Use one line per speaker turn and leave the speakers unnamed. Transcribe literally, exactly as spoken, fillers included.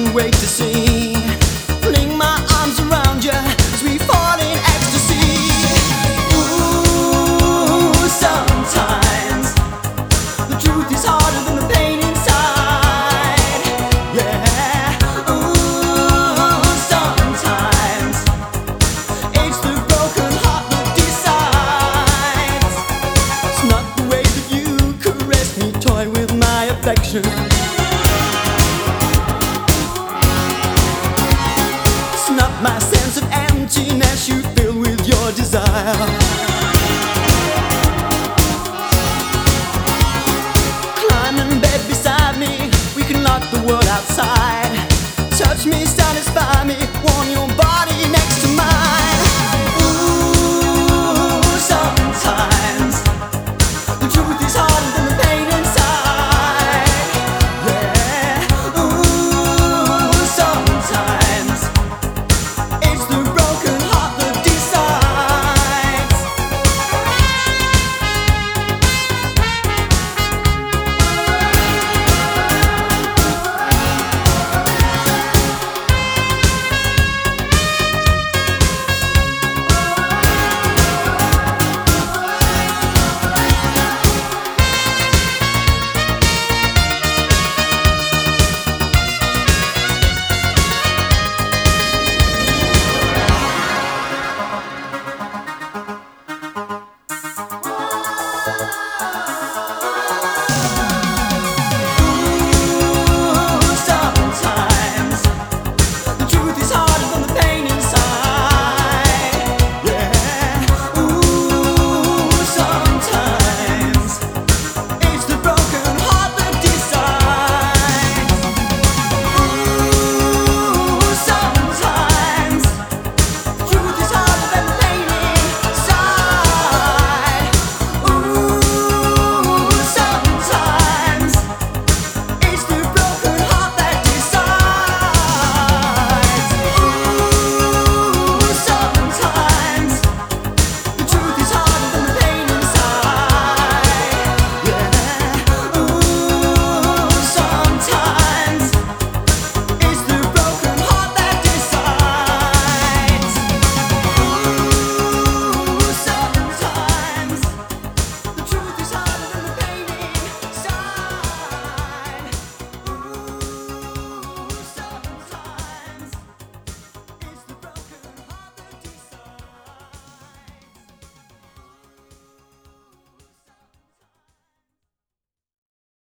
couldn't wait to see. Fling my arms around you as we fall in ecstasy. Ooh, sometimes the truth is harder than the pain inside. Yeah. Ooh, sometimes it's the broken heart that decides. It's not the way that you caress me, toy with my affection. It's not my sense of emptiness you fill with your desire. Climb in bed beside me, we can lock the world outside. Touch me, satisfy me, want